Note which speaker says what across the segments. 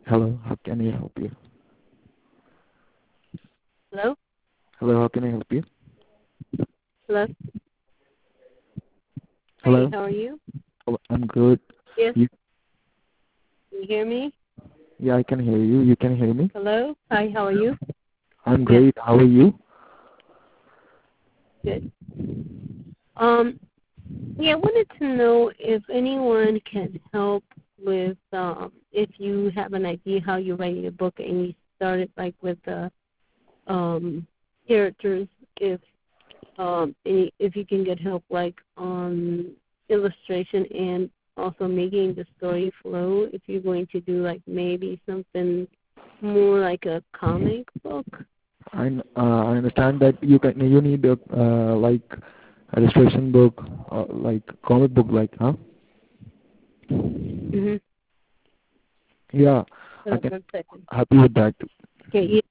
Speaker 1: Hello, how can I help you?
Speaker 2: Hello?
Speaker 1: Hello, how can I help you?
Speaker 2: Hello? Hi,
Speaker 1: Hello?
Speaker 2: how are you?
Speaker 1: Oh, I'm good.
Speaker 2: Yes,
Speaker 1: You,
Speaker 2: can you hear me?
Speaker 1: yeah, I can hear you. You can hear me?
Speaker 2: Hello? Hi, how are you?
Speaker 1: I'm
Speaker 2: Yes,
Speaker 1: great. How are you?
Speaker 2: good. Um, yeah, I wanted to know if anyone can help with, if you have an idea how you're writing a book and you started like with the characters, if you can get help like on illustration and also making the story flow, if you're going to do like maybe something more like a comic book.
Speaker 1: I understand that you need a like illustration book, like comic book, like huh?
Speaker 2: Mhm.
Speaker 1: Yeah, I
Speaker 2: Hold on
Speaker 1: can
Speaker 2: 1 second.
Speaker 1: happy with that.
Speaker 2: Okay. Yeah.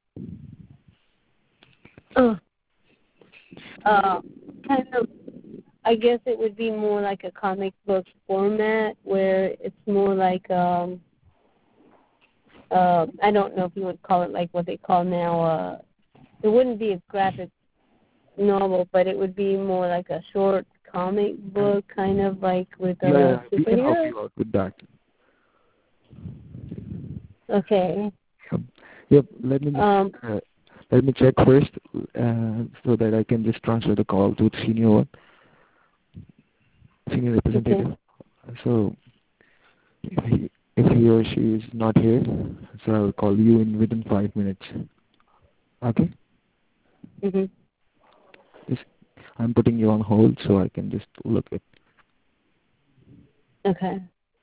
Speaker 2: Uh, uh, kind of. I guess it would be more like a comic book format where it's more like I don't know if you would call it like what they call now. It wouldn't be a graphic novel, but it would be more like a short comic book, kind of like with
Speaker 1: Yeah,
Speaker 2: a
Speaker 1: we can help
Speaker 2: superhero.
Speaker 1: you out with that.
Speaker 2: Okay.
Speaker 1: Yep. Let me
Speaker 2: Um.
Speaker 1: let me check first, so that I can just transfer the call to the senior
Speaker 2: Okay.
Speaker 1: representative. So if he or she is not here, so I'll call you in within 5 minutes. Okay?
Speaker 2: Mhm.
Speaker 1: Just, I'm putting you on hold so I can just look at.
Speaker 2: Okay.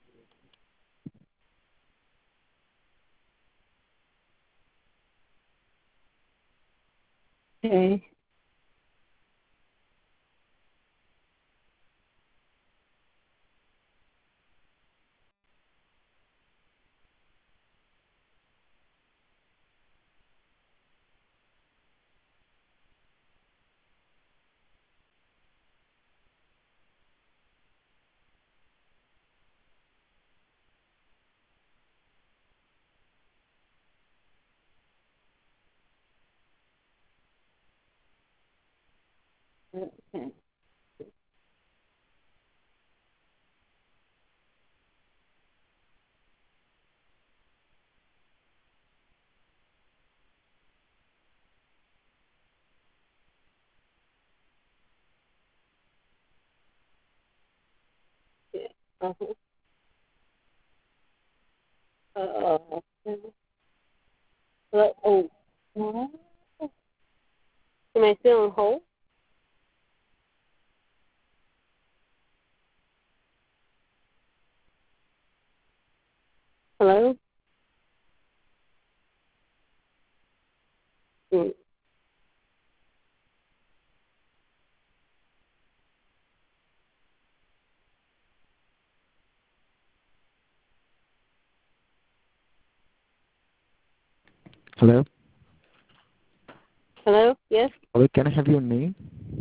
Speaker 2: Okay. Okay. Yeah. Uh-huh. Uh, oh. Am I still on hold? Hello? Mm.
Speaker 1: Hello?
Speaker 2: Hello? Yes?
Speaker 1: Hello, can I have your name?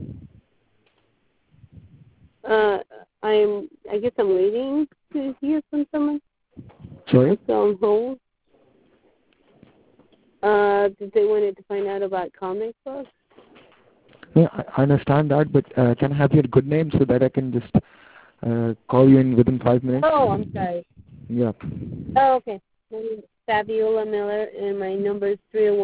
Speaker 2: Uh, I guess I'm waiting to hear from someone. I'm
Speaker 1: Sorry?
Speaker 2: still on hold. Did they wanted to find out about comic books?
Speaker 1: Yeah, I understand that, but can I have your good name so that I can just call you in within 5 minutes?
Speaker 2: Oh, I'm sorry.
Speaker 1: Yeah.
Speaker 2: Oh, okay. My name is Fabiola Miller, and my number is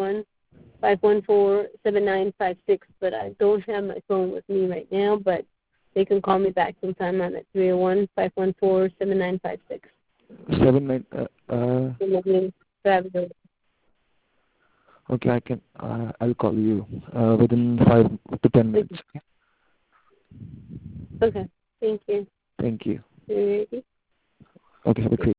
Speaker 2: 301-514-7956, but I don't have my phone with me right now, but they can call me back sometime. I'm at 301-514-7956.
Speaker 1: 79.
Speaker 2: And my name is Fabiola.
Speaker 1: Okay, I'll call you within 5 to 10 minutes.
Speaker 2: Okay. Thank you.
Speaker 1: Thank you.
Speaker 2: You ready?
Speaker 1: Okay, have a great